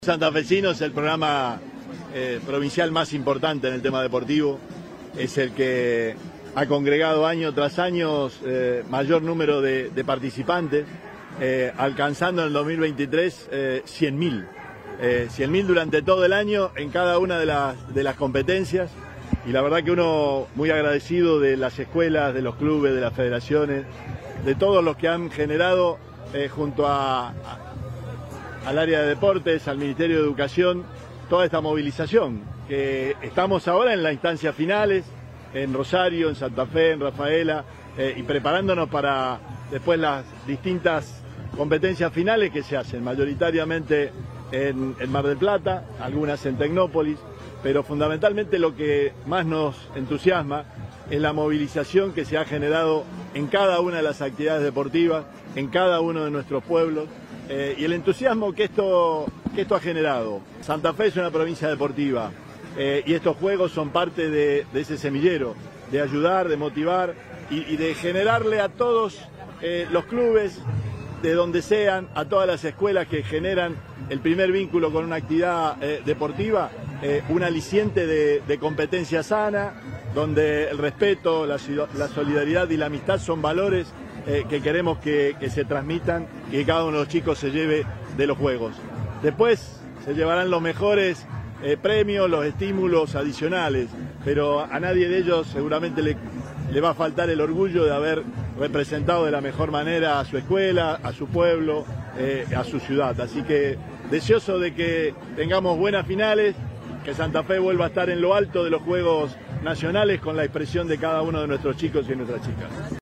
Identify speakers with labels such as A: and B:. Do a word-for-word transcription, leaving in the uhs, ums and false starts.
A: Santafesino es el programa eh, provincial más importante en el tema deportivo, es el que ha congregado año tras año eh, mayor número de, de participantes, eh, alcanzando en el dos mil veintitrés eh, cien mil. Eh, cien mil durante todo el año en cada una de las, de las competencias, y la verdad que uno muy agradecido de las escuelas, de los clubes, de las federaciones, de todos los que han generado eh, junto a... a al área de deportes, al Ministerio de Educación, toda esta movilización, que estamos ahora en las instancias finales, en Rosario, en Santa Fe, en Rafaela, eh, y preparándonos para después las distintas competencias finales que se hacen, mayoritariamente en, en Mar del Plata, algunas en Tecnópolis, pero fundamentalmente lo que más nos entusiasma es la movilización que se ha generado en cada una de las actividades deportivas, en cada uno de nuestros pueblos, Eh, y el entusiasmo que esto, que esto ha generado. Santa Fe es una provincia deportiva eh, y estos juegos son parte de, de ese semillero, de ayudar, de motivar y, y de generarle a todos eh, los clubes, de donde sean, a todas las escuelas que generan el primer vínculo con una actividad eh, deportiva, eh, un aliciente de, de competencia sana, donde el respeto, la, la solidaridad y la amistad son valores Eh, que queremos que, que se transmitan y que cada uno de los chicos se lleve de los juegos. Después se llevarán los mejores eh, premios, los estímulos adicionales, pero a nadie de ellos seguramente le, le va a faltar el orgullo de haber representado de la mejor manera a su escuela, a su pueblo, eh, a su ciudad. Así que deseoso de que tengamos buenas finales, que Santa Fe vuelva a estar en lo alto de los Juegos Nacionales con la expresión de cada uno de nuestros chicos y nuestras chicas.